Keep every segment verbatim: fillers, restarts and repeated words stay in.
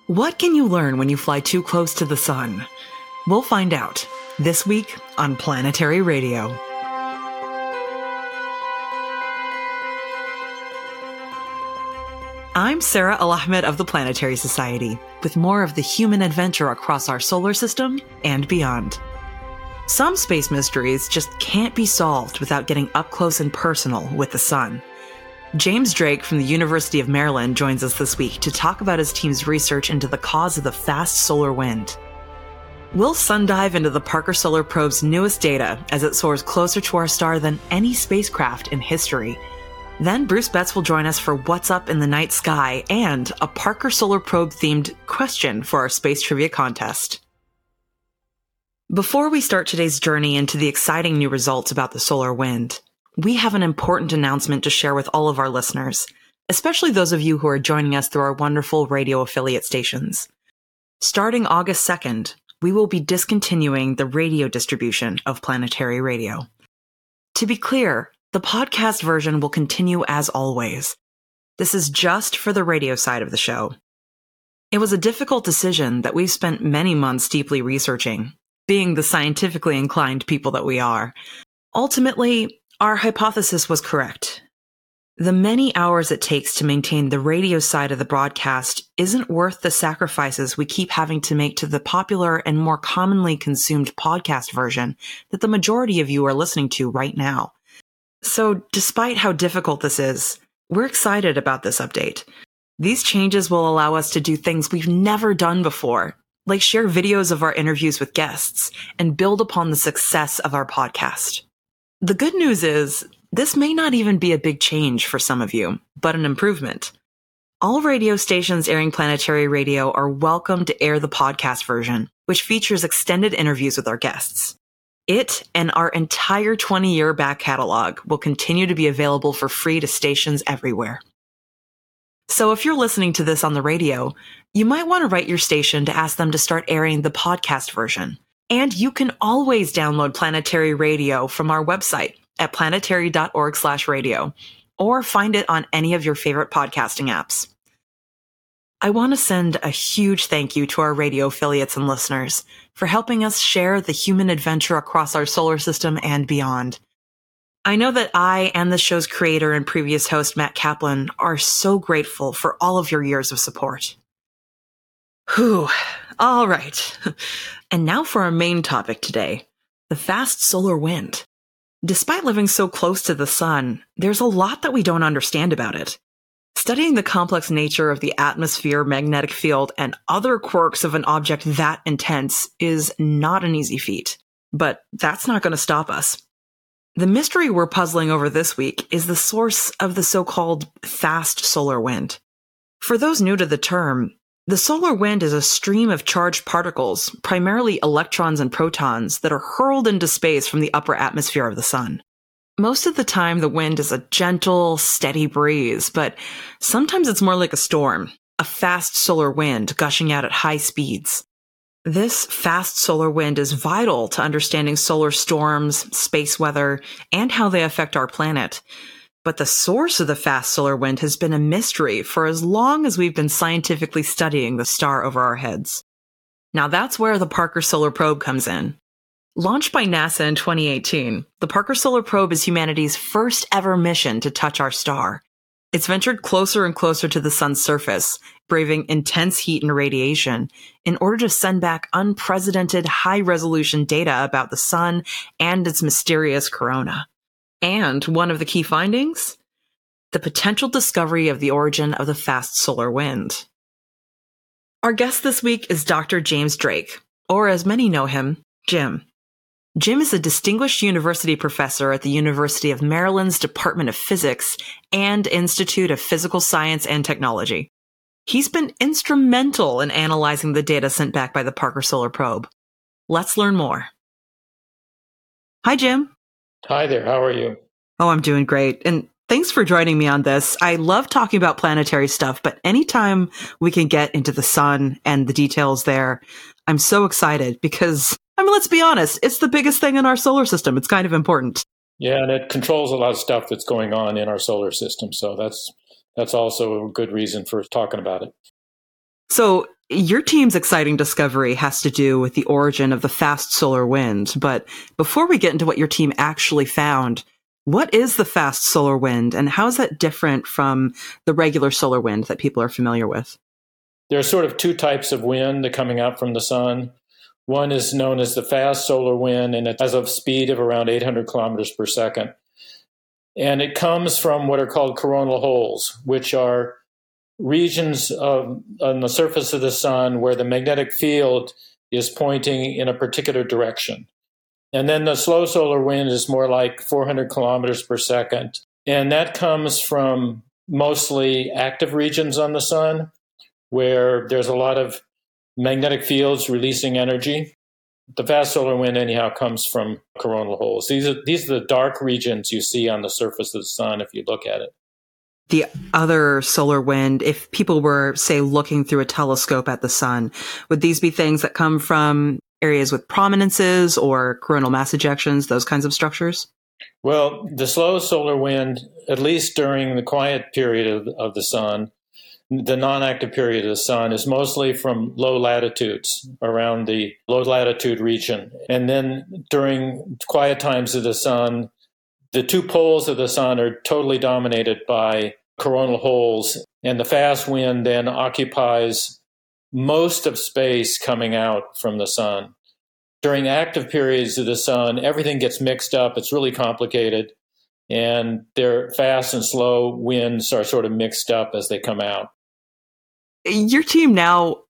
What can you learn when you fly too close to the sun? We'll find out this week on Planetary Radio. I'm Sarah Al-Ahmed of the Planetary Society, with more of the human adventure across our solar system and beyond. Some space mysteries just can't be solved without getting up close and personal with the sun. James Drake from the University of Maryland joins us this week to talk about his team's research into the cause of the fast solar wind. We'll sundive into the Parker Solar Probe's newest data as it soars closer to our star than any spacecraft in history. Then Bruce Betts will join us for What's Up in the Night Sky and a Parker Solar Probe-themed question for our space trivia contest. Before we start today's journey into the exciting new results about the solar wind, we have an important announcement to share with all of our listeners, especially those of you who are joining us through our wonderful radio affiliate stations. Starting August second, we will be discontinuing the radio distribution of Planetary Radio. To be clear, the podcast version will continue as always. This is just for the radio side of the show. It was a difficult decision that we've spent many months deeply researching, being the scientifically inclined people that we are. Ultimately, our hypothesis was correct. The many hours it takes to maintain the radio side of the broadcast isn't worth the sacrifices we keep having to make to the popular and more commonly consumed podcast version that the majority of you are listening to right now. So, despite how difficult this is, we're excited about this update. These changes will allow us to do things we've never done before, like share videos of our interviews with guests and build upon the success of our podcast. The good news is, this may not even be a big change for some of you, but an improvement. All radio stations airing Planetary Radio are welcome to air the podcast version, which features extended interviews with our guests. It and our entire twenty-year back catalog will continue to be available for free to stations everywhere. So if you're listening to this on the radio, you might want to write your station to ask them to start airing the podcast version. And you can always download Planetary Radio from our website at planetary.org slash radio, or find it on any of your favorite podcasting apps. I want to send a huge thank you to our radio affiliates and listeners for helping us share the human adventure across our solar system and beyond. I know that I and the show's creator and previous host, Matt Kaplan, are so grateful for all of your years of support. Whew. All right. And now for our main topic today, the fast solar wind. Despite living so close to the sun, there's a lot that we don't understand about it. Studying the complex nature of the atmosphere, magnetic field, and other quirks of an object that intense is not an easy feat. But that's not going to stop us. The mystery we're puzzling over this week is the source of the so-called fast solar wind. For those new to the term, the solar wind is a stream of charged particles, primarily electrons and protons, that are hurled into space from the upper atmosphere of the sun. Most of the time, the wind is a gentle, steady breeze, but sometimes it's more like a storm, a fast solar wind gushing out at high speeds. This fast solar wind is vital to understanding solar storms, space weather, and how they affect our planet. But the source of the fast solar wind has been a mystery for as long as we've been scientifically studying the star over our heads. Now that's where the Parker Solar Probe comes in. Launched by NASA in twenty eighteen, the Parker Solar Probe is humanity's first ever mission to touch our star. It's ventured closer and closer to the sun's surface, braving intense heat and radiation, in order to send back unprecedented high-resolution data about the sun and its mysterious corona. And one of the key findings? The potential discovery of the origin of the fast solar wind. Our guest this week is Doctor James Drake, or as many know him, Jim. Jim is a distinguished university professor at the University of Maryland's Department of Physics and Institute of Physical Science and Technology. He's been instrumental in analyzing the data sent back by the Parker Solar Probe. Let's learn more. Hi, Jim. Hi there. How are you? Oh, I'm doing great. And thanks for joining me on this. I love talking about planetary stuff, but anytime we can get into the sun and the details there, I'm so excited because, I mean, let's be honest, it's the biggest thing in our solar system. It's kind of important. Yeah, and it controls a lot of stuff that's going on in our solar system. So that's that's also a good reason for talking about it. So Your team's exciting discovery has to do with the origin of the fast solar wind. But before we get into what your team actually found, what is the fast solar wind and how is that different from the regular solar wind that people are familiar with? There are sort of two types of wind that are coming out from the sun. One is known as the fast solar wind, and it has a speed of around eight hundred kilometers per second. And it comes from what are called coronal holes, which are regions of, on the surface of the sun where the magnetic field is pointing in a particular direction. And then the slow solar wind is more like four hundred kilometers per second. And that comes from mostly active regions on the sun where there's a lot of magnetic fields releasing energy. The fast solar wind, anyhow, comes from coronal holes. These are, these are the dark regions you see on the surface of the sun if you look at it. The other solar wind, if people were, say, looking through a telescope at the sun, would these be things that come from areas with prominences or coronal mass ejections, those kinds of structures? Well, the slow solar wind, at least during the quiet period of, of the sun, the non-active period of the sun, is mostly from low latitudes around the low latitude region. And then during quiet times of the sun, the two poles of the sun are totally dominated by coronal holes, and the fast wind then occupies most of space coming out from the sun. During active periods of the sun, everything gets mixed up. It's really complicated, and their fast and slow winds are sort of mixed up as they come out. Your team now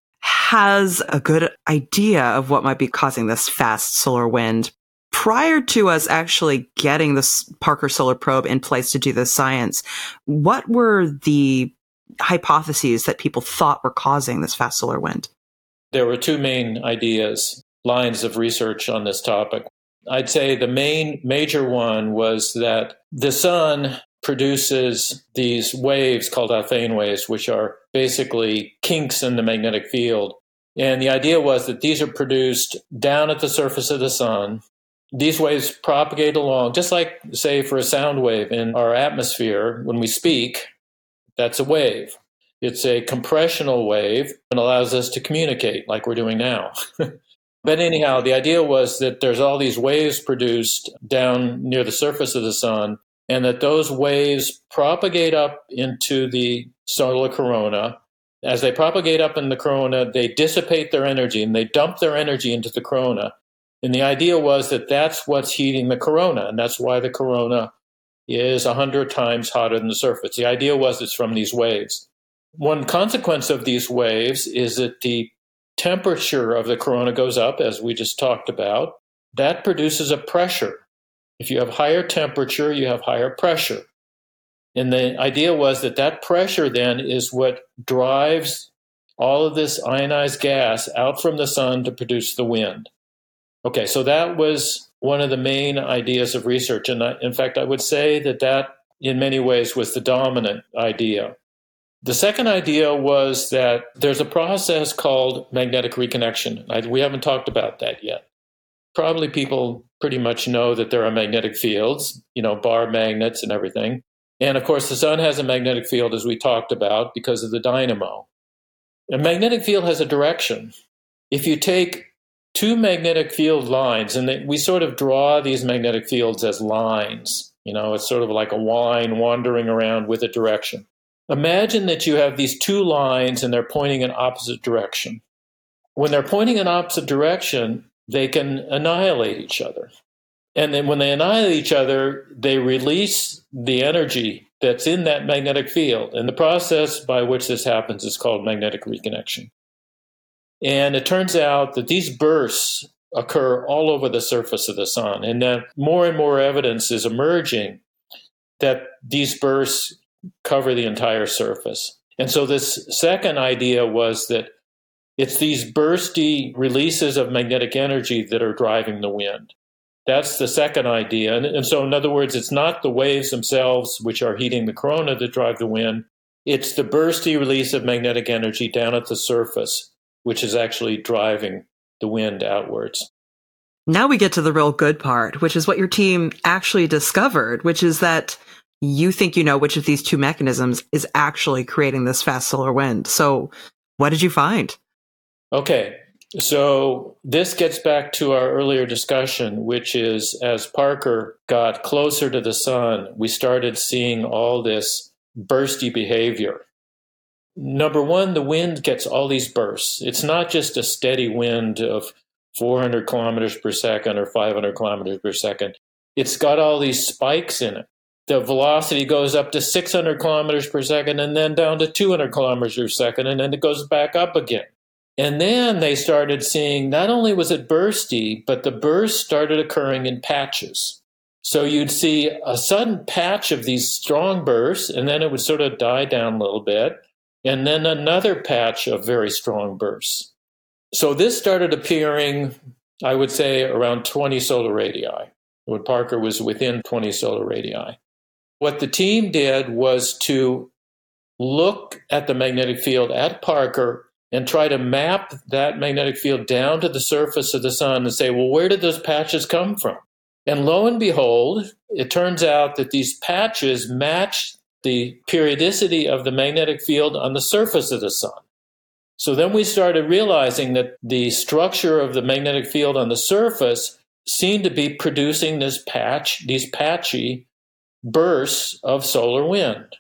has a good idea of what might be causing this fast solar wind. Prior to us actually getting this Parker Solar Probe in place to do this science, what were the hypotheses that people thought were causing this fast solar wind? There were two main ideas, lines of research on this topic. I'd say the main major one was that the sun produces these waves called Alfvén waves, which are basically kinks in the magnetic field. And the idea was that these are produced down at the surface of the sun. These waves propagate along, just like, say, for a sound wave in our atmosphere, when we speak, that's a wave. It's a compressional wave and allows us to communicate like we're doing now. But anyhow, the idea was that there's all these waves produced down near the surface of the sun, and that those waves propagate up into the solar corona. As they propagate up in the corona, they dissipate their energy, and they dump their energy into the corona. And the idea was that that's what's heating the corona, and that's why the corona is one hundred times hotter than the surface. The idea was it's from these waves. One consequence of these waves is that the temperature of the corona goes up, as we just talked about. That produces a pressure. If you have higher temperature, you have higher pressure. And the idea was that that pressure then is what drives all of this ionized gas out from the sun to produce the wind. Okay, so that was one of the main ideas of research. And I, in fact, I would say that that, in many ways, was the dominant idea. The second idea was that there's a process called magnetic reconnection. I, we haven't talked about that yet. Probably people pretty much know that there are magnetic fields, you know, bar magnets and everything. And of course, the sun has a magnetic field, as we talked about, because of the dynamo. A magnetic field has a direction. If you take two magnetic field lines, and they, we sort of draw these magnetic fields as lines. You know, it's sort of like a line wandering around with a direction. Imagine that you have these two lines and they're pointing in opposite direction. When they're pointing in opposite direction, they can annihilate each other. And then when they annihilate each other, they release the energy that's in that magnetic field. And the process by which this happens is called magnetic reconnection. And it turns out that these bursts occur all over the surface of the sun. And then more and more evidence is emerging that these bursts cover the entire surface. And so this second idea was that it's these bursty releases of magnetic energy that are driving the wind. That's the second idea. And, and so in other words, it's not the waves themselves which are heating the corona that drive the wind. It's the bursty release of magnetic energy down at the surface, which is actually driving the wind outwards. Now we get to the real good part, which is what your team actually discovered, which is that you think you know which of these two mechanisms is actually creating this fast solar wind. So what did you find? Okay, so this gets back to our earlier discussion, which is as Parker got closer to the sun, we started seeing all this bursty behavior. Number one, the wind gets all these bursts. It's not just a steady wind of four hundred kilometers per second or five hundred kilometers per second. It's got all these spikes in it. The velocity goes up to six hundred kilometers per second and then down to two hundred kilometers per second, and then it goes back up again. And then they started seeing not only was it bursty, but the bursts started occurring in patches. So you'd see a sudden patch of these strong bursts, and then it would sort of die down a little bit, and then another patch of very strong bursts. So this started appearing, I would say, around twenty solar radii, when Parker was within twenty solar radii. What the team did was to look at the magnetic field at Parker and try to map that magnetic field down to the surface of the sun and say, well, where did those patches come from? And lo and behold, it turns out that these patches match the periodicity of the magnetic field on the surface of the sun. So then we started realizing that the structure of the magnetic field on the surface seemed to be producing this patch, these patchy bursts of solar wind.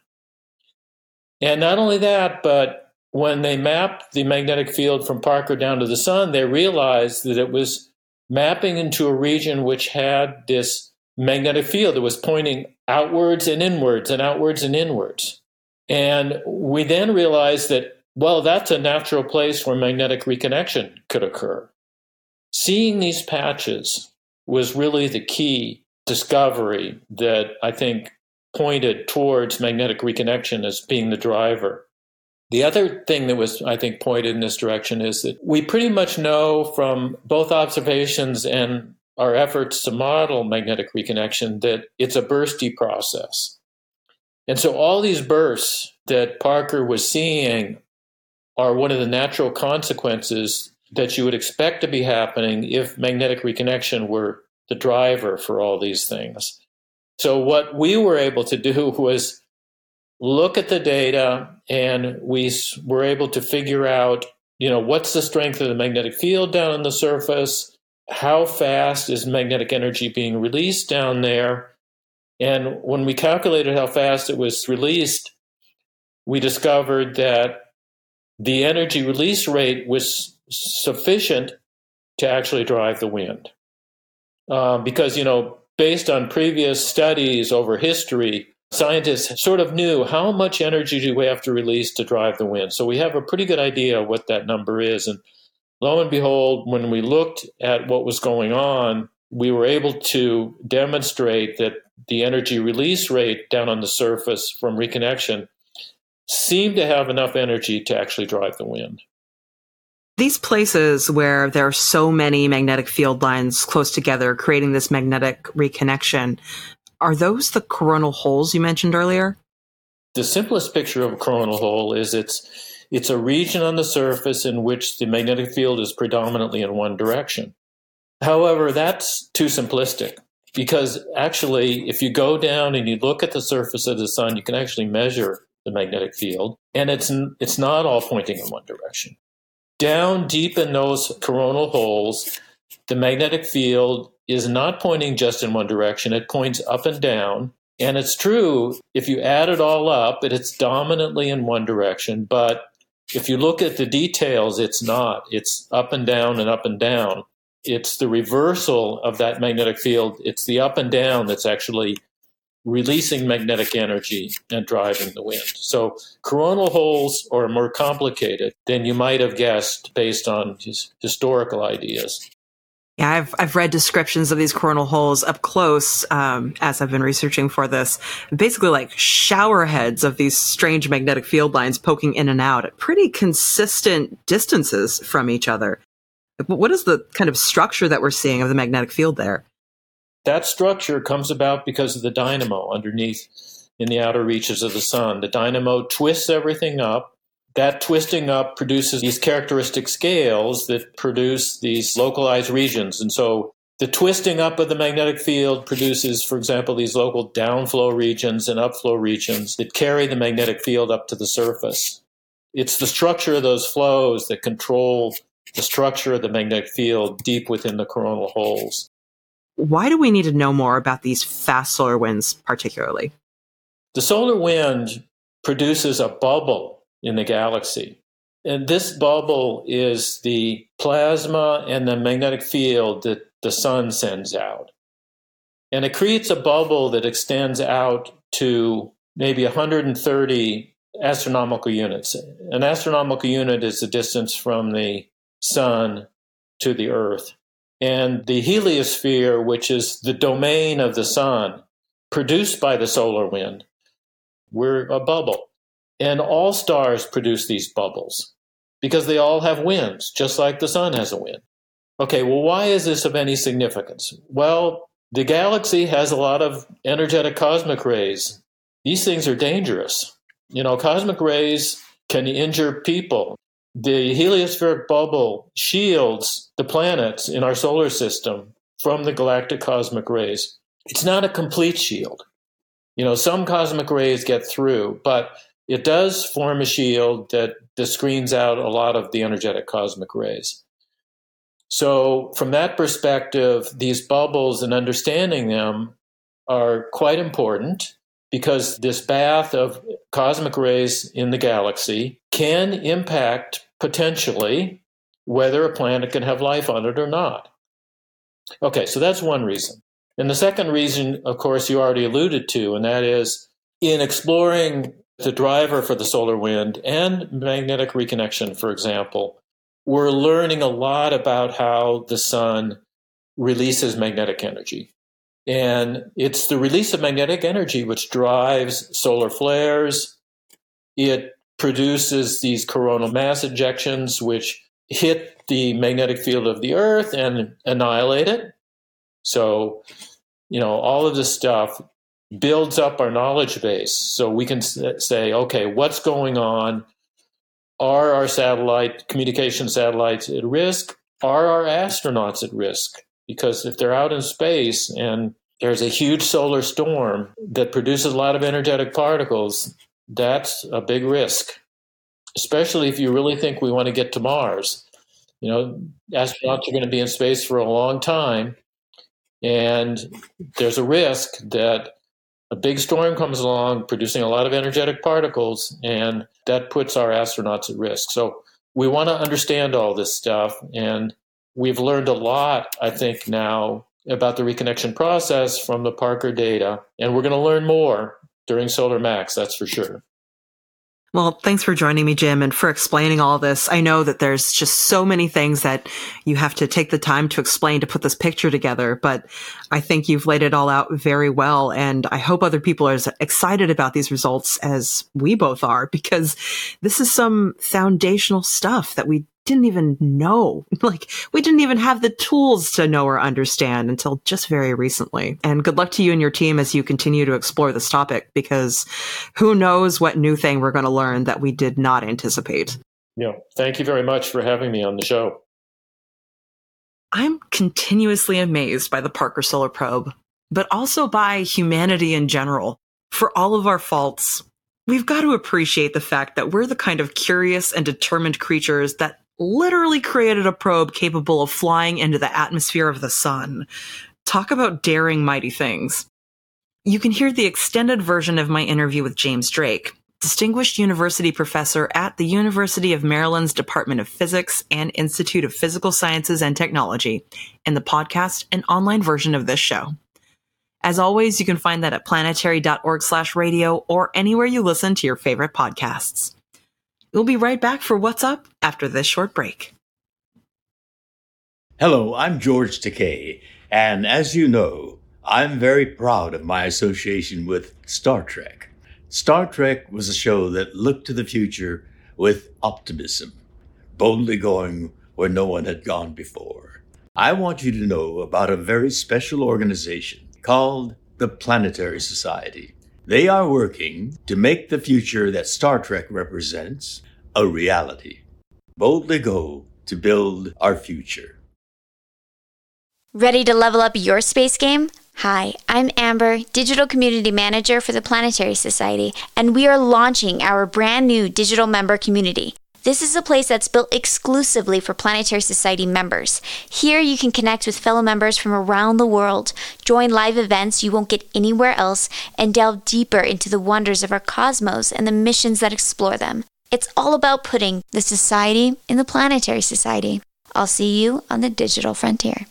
And not only that, but when they mapped the magnetic field from Parker down to the sun, they realized that it was mapping into a region which had this magnetic field that was pointing outwards and inwards and outwards and inwards. And we then realized that, well, that's a natural place where magnetic reconnection could occur. Seeing these patches was really the key discovery that I think pointed towards magnetic reconnection as being the driver. The other thing that was, I think, pointed in this direction is that we pretty much know from both observations and our efforts to model magnetic reconnection that it's a bursty process. And so all these bursts that Parker was seeing are one of the natural consequences that you would expect to be happening if magnetic reconnection were the driver for all these things. So what we were able to do was look at the data, and we were able to figure out, you know, what's the strength of the magnetic field down on the surface, how fast is magnetic energy being released down there. And when we calculated how fast it was released, we discovered that the energy release rate was sufficient to actually drive the wind. Uh, because, you know, based on previous studies over history, scientists sort of knew how much energy do we have to release to drive the wind. So we have a pretty good idea what that number is. And lo and behold, when we looked at what was going on, we were able to demonstrate that the energy release rate down on the surface from reconnection seemed to have enough energy to actually drive the wind. These places where there are so many magnetic field lines close together, creating this magnetic reconnection, are those the coronal holes you mentioned earlier? The simplest picture of a coronal hole is it's it's a region on the surface in which the magnetic field is predominantly in one direction. However, that's too simplistic, because actually, if you go down and you look at the surface of the sun, you can actually measure the magnetic field, and it's it's not all pointing in one direction. Down deep in those coronal holes, the magnetic field is not pointing just in one direction. It points up and down. And it's true, if you add it all up, it's dominantly in one direction. But if you look at the details, it's not. It's up and down and up and down. It's the reversal of that magnetic field. It's the up and down that's actually releasing magnetic energy and driving the wind. So coronal holes are more complicated than you might have guessed based on his historical ideas. Yeah, I've I've read descriptions of these coronal holes up close um, as I've been researching for this. Basically like shower heads of these strange magnetic field lines poking in and out at pretty consistent distances from each other. What is the kind of structure that we're seeing of the magnetic field there? That structure comes about because of the dynamo underneath in the outer reaches of the sun. The dynamo twists everything up. That twisting up produces these characteristic scales that produce these localized regions. And so the twisting up of the magnetic field produces, for example, these local downflow regions and upflow regions that carry the magnetic field up to the surface. It's the structure of those flows that control the structure of the magnetic field deep within the coronal holes. Why do we need to know more about these fast solar winds particularly? The solar wind produces a bubble in the galaxy. And this bubble is the plasma and the magnetic field that the sun sends out. And it creates a bubble that extends out to maybe one hundred thirty astronomical units. An astronomical unit is the distance from the sun to the Earth. And the heliosphere, which is the domain of the sun, produced by the solar wind, we're a bubble. And all stars produce these bubbles because they all have winds, just like the sun has a wind. Okay, well, why is this of any significance? Well, the galaxy has a lot of energetic cosmic rays. These things are dangerous. You know, cosmic rays can injure people. The heliospheric bubble shields the planets in our solar system from the galactic cosmic rays. It's not a complete shield. You know, some cosmic rays get through, but it does form a shield that, that screens out a lot of the energetic cosmic rays. So from that perspective, these bubbles and understanding them are quite important because this bath of cosmic rays in the galaxy can impact potentially whether a planet can have life on it or not. Okay, so that's one reason. And the second reason, of course, you already alluded to, and that is in exploring the driver for the solar wind and magnetic reconnection, for example, we're learning a lot about how the sun releases magnetic energy. And it's the release of magnetic energy which drives solar flares. It produces these coronal mass ejections, which hit the magnetic field of the Earth and annihilate it. So, you know, all of this stuff builds up our knowledge base. So we can say, okay, what's going on? Are our satellite, communication satellites at risk? Are our astronauts at risk? Because if they're out in space and there's a huge solar storm that produces a lot of energetic particles, that's a big risk, especially if you really think we want to get to Mars. You know, astronauts are going to be in space for a long time, and there's a risk that a big storm comes along producing a lot of energetic particles, and that puts our astronauts at risk. So we want to understand all this stuff, and we've learned a lot, I think, now about the reconnection process from the Parker data, and we're going to learn more during Solar Max, that's for sure. Well, thanks for joining me, Jim, and for explaining all this. I know that there's just so many things that you have to take the time to explain to put this picture together, but I think you've laid it all out very well, and I hope other people are as excited about these results as we both are, because this is some foundational stuff that we didn't even know. Like, we didn't even have the tools to know or understand until just very recently. And good luck to you and your team as you continue to explore this topic, because who knows what new thing we're going to learn that we did not anticipate. Yeah. Thank you very much for having me on the show. I'm continuously amazed by the Parker Solar Probe, but also by humanity in general. For all of our faults, we've got to appreciate the fact that we're the kind of curious and determined creatures that literally created a probe capable of flying into the atmosphere of the sun. Talk about daring mighty things. You can hear the extended version of my interview with James Drake, distinguished university professor at the University of Maryland's Department of Physics and Institute of Physical Sciences and Technology, in the podcast and online version of this show. As always, you can find that at planetary.org slash radio or anywhere you listen to your favorite podcasts. We'll be right back for What's Up after this short break. Hello, I'm George Takei, and as you know, I'm very proud of my association with Star Trek. Star Trek was a show that looked to the future with optimism, boldly going where no one had gone before. I want you to know about a very special organization called the Planetary Society. They are working to make the future that Star Trek represents a reality. Boldly go to build our future. Ready to level up your space game? Hi, I'm Amber, Digital Community Manager for the Planetary Society, and we are launching our brand new digital member community. This is a place that's built exclusively for Planetary Society members. Here you can connect with fellow members from around the world, join live events you won't get anywhere else, and delve deeper into the wonders of our cosmos and the missions that explore them. It's all about putting the society in the Planetary Society. I'll see you on the digital frontier.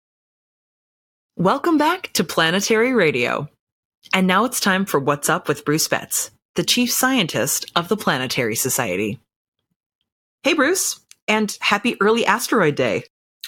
Welcome back to Planetary Radio. And now it's time for What's Up with Bruce Betts, the chief scientist of the Planetary Society. Hey, Bruce, and happy early asteroid day.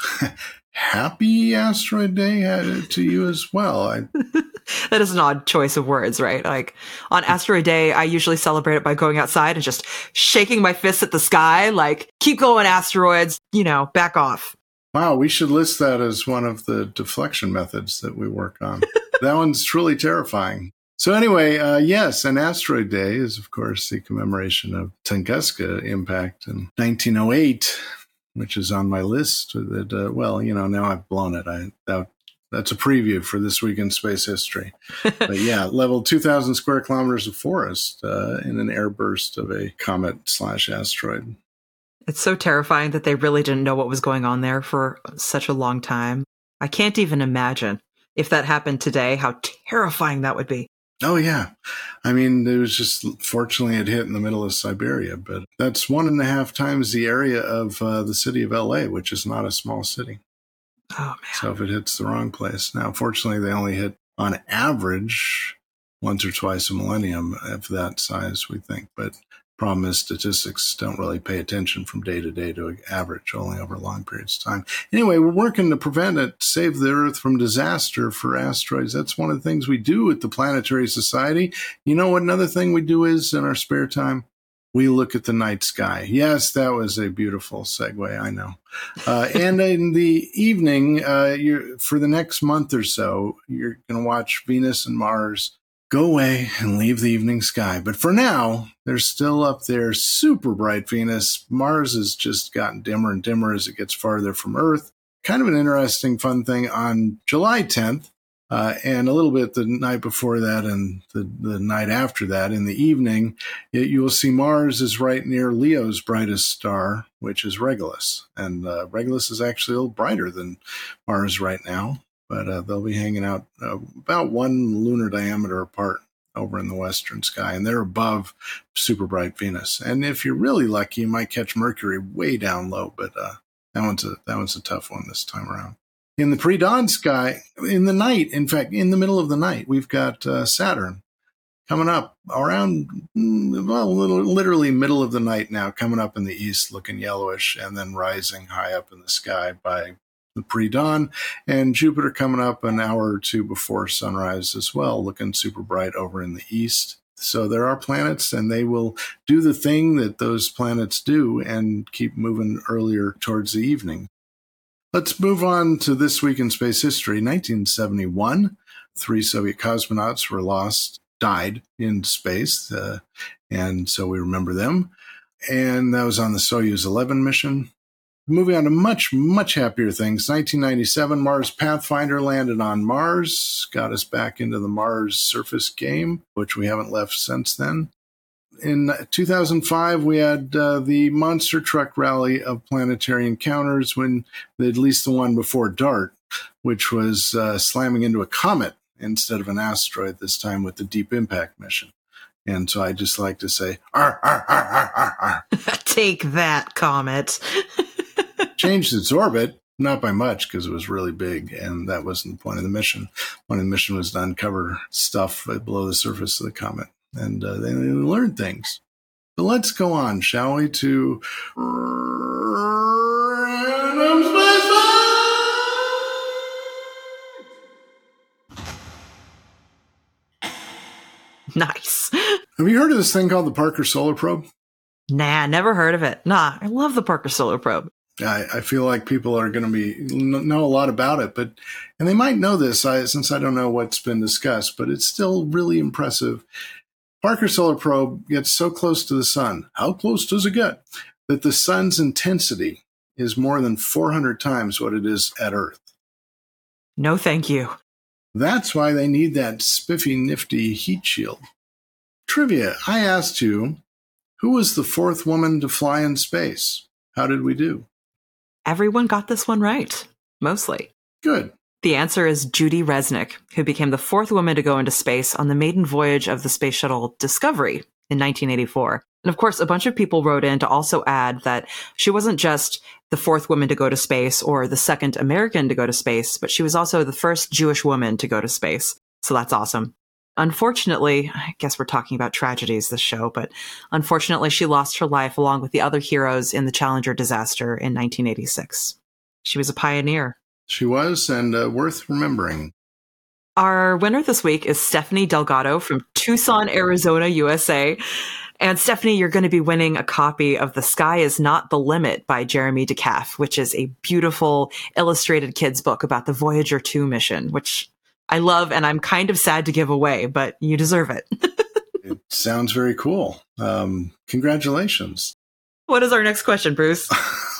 Happy asteroid day uh, to you as well. I... That is an odd choice of words, right? Like on asteroid day, I usually celebrate it by going outside and just shaking my fists at the sky, like, keep going, asteroids, you know, back off. Wow, we should list that as one of the deflection methods that we work on. That one's truly terrifying. So anyway, uh, yes, an asteroid day is, of course, the commemoration of Tunguska impact in nineteen oh eight, which is on my list. That uh, well, you know, now I've blown it. I that, That's a preview for This Week in Space History. But yeah, leveled two thousand square kilometers of forest uh, in an airburst of a comet slash asteroid. It's so terrifying that they really didn't know what was going on there for such a long time. I can't even imagine if that happened today, how terrifying that would be. Oh, yeah. I mean, it was just, fortunately, it hit in the middle of Siberia, but that's one and a half times the area of uh, the city of L A, which is not a small city. Oh, man. So if it hits the wrong place. Now, fortunately, they only hit, on average, once or twice a millennium of that size, we think. But problem is statistics don't really pay attention from day to day to average, only over long periods of time. Anyway, we're working to prevent it, save the Earth from disaster for asteroids. That's one of the things we do at the Planetary Society. You know what another thing we do is in our spare time? We look at the night sky. Yes, that was a beautiful segue, I know. Uh, and in the evening, uh, you're, for the next month or so, you're going to watch Venus and Mars go away and leave the evening sky. But for now, they're still up there, super bright Venus. Mars has just gotten dimmer and dimmer as it gets farther from Earth. Kind of an interesting, fun thing on July tenth, uh, and a little bit the night before that and the, the night after that in the evening, it, you will see Mars is right near Leo's brightest star, which is Regulus. And uh, Regulus is actually a little brighter than Mars right now. But uh, they'll be hanging out uh, about one lunar diameter apart over in the western sky, and they're above super bright Venus. And if you're really lucky, you might catch Mercury way down low, but uh, that one's a that one's a tough one this time around. In the pre-dawn sky, in the night, in fact, in the middle of the night, we've got uh, Saturn coming up around, well, literally middle of the night now, coming up in the east, looking yellowish, and then rising high up in the sky by the pre-dawn, and Jupiter coming up an hour or two before sunrise as well, looking super bright over in the east. So there are planets, and they will do the thing that those planets do and keep moving earlier towards the evening. Let's move on to This Week in Space History. nineteen seventy-one, three Soviet cosmonauts were lost, died in space, uh, and so we remember them. And that was on the Soyuz eleven mission. Moving on to much, much happier things. nineteen ninety-seven, Mars Pathfinder landed on Mars, got us back into the Mars surface game, which we haven't left since then. In two thousand five, we had uh, the monster truck rally of planetary encounters, when at least the one before DART, which was uh, slamming into a comet instead of an asteroid, this time with the Deep Impact mission. And so I just like to say, ar, ar, ar, ar, ar, ar. Take that, comet. Changed its orbit, not by much because it was really big, and that wasn't the point of the mission. The point of the mission was to uncover stuff below the surface of the comet, and uh, they learned things. But let's go on, shall we, to Random Space Fact! Nice. Have you heard of this thing called the Parker Solar Probe? Nah, never heard of it. Nah, I love the Parker Solar Probe. I, I feel like people are going to be know a lot about it, but and they might know this I, since I don't know what's been discussed, but it's still really impressive. Parker Solar Probe gets so close to the sun. How close does it get? That the sun's intensity is more than four hundred times what it is at Earth. No, thank you. That's why they need that spiffy, nifty heat shield. Trivia. I asked you, Who was the fourth woman to fly in space? How did we do? Everyone got this one right, mostly. Good. The answer is Judy Resnick, who became the fourth woman to go into space on the maiden voyage of the space shuttle Discovery in nineteen eighty-four. And of course, a bunch of people wrote in to also add that she wasn't just the fourth woman to go to space or the second American to go to space, but she was also the first Jewish woman to go to space. So that's awesome. Unfortunately, I guess we're talking about tragedies this show, but unfortunately, she lost her life along with the other heroes in the Challenger disaster in nineteen eighty-six. She was a pioneer. She was, and uh, worth remembering. Our winner this week is Stephanie Delgado from Tucson, Arizona, U S A. And Stephanie, you're going to be winning a copy of The Sky Is Not the Limit by Jeremy DeCaff, which is a beautiful illustrated kids book about the Voyager two mission, which I love and I'm kind of sad to give away, but you deserve it. It sounds very cool. Um, congratulations. What is our next question, Bruce?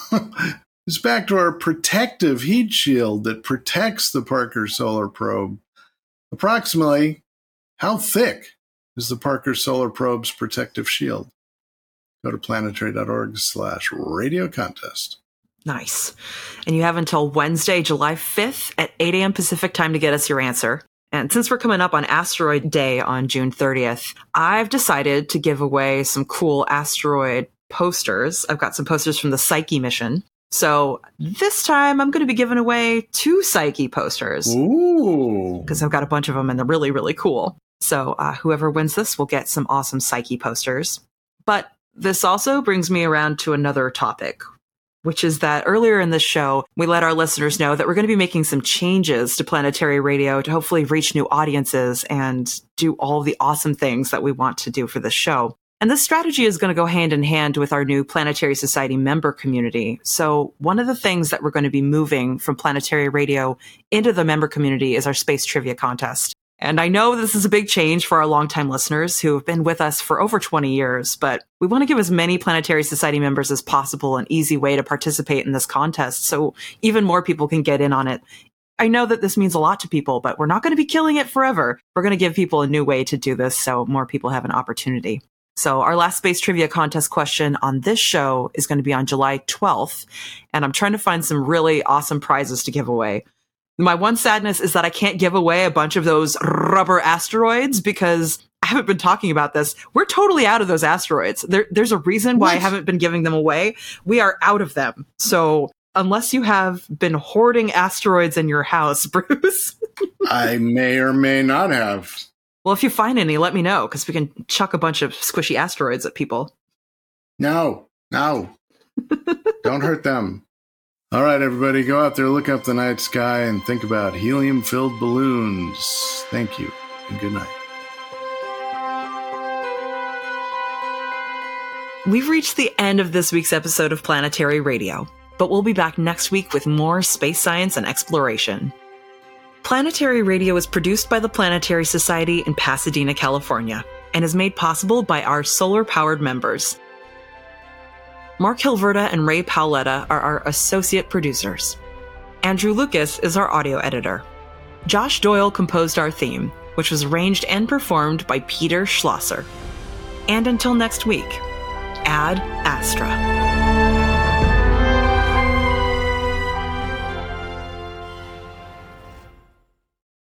It's back to our protective heat shield that protects the Parker Solar Probe. Approximately, how thick is the Parker Solar Probe's protective shield? Go to planetary.org slash radio contest. Nice. And you have until Wednesday, July fifth at eight a.m. Pacific time to get us your answer. And since we're coming up on Asteroid Day on June thirtieth, I've decided to give away some cool asteroid posters. I've got some posters from the Psyche mission. So this time I'm going to be giving away two Psyche posters. Ooh. Because I've got a bunch of them and they're really, really cool. So uh, whoever wins this will get some awesome Psyche posters. But this also brings me around to another topic, which is that earlier in this show, we let our listeners know that we're going to be making some changes to Planetary Radio to hopefully reach new audiences and do all the awesome things that we want to do for this show. And this strategy is going to go hand in hand with our new Planetary Society member community. So one of the things that we're going to be moving from Planetary Radio into the member community is our space trivia contest. And I know this is a big change for our longtime listeners who have been with us for over twenty years, but we want to give as many Planetary Society members as possible an easy way to participate in this contest so even more people can get in on it. I know that this means a lot to people, but we're not going to be killing it forever. We're going to give people a new way to do this so more people have an opportunity. So our last space trivia contest question on this show is going to be on July twelfth, and I'm trying to find some really awesome prizes to give away. My one sadness is that I can't give away a bunch of those rubber asteroids because I haven't been talking about this. We're totally out of those asteroids. There, there's a reason why what? I haven't been giving them away. We are out of them. So unless you have been hoarding asteroids in your house, Bruce. I may or may not have. Well, if you find any, let me know, because we can chuck a bunch of squishy asteroids at people. No, no. Don't hurt them. All right, everybody, go out there, look up the night sky, and think about helium-filled balloons. Thank you, and good night. We've reached the end of this week's episode of Planetary Radio, but we'll be back next week with more space science and exploration. Planetary Radio is produced by the Planetary Society in Pasadena, California, and is made possible by our solar-powered members. Mark Hilverda and Ray Paoletta are our associate producers. Andrew Lucas is our audio editor. Josh Doyle composed our theme, which was arranged and performed by Peter Schlosser. And until next week, Ad Astra.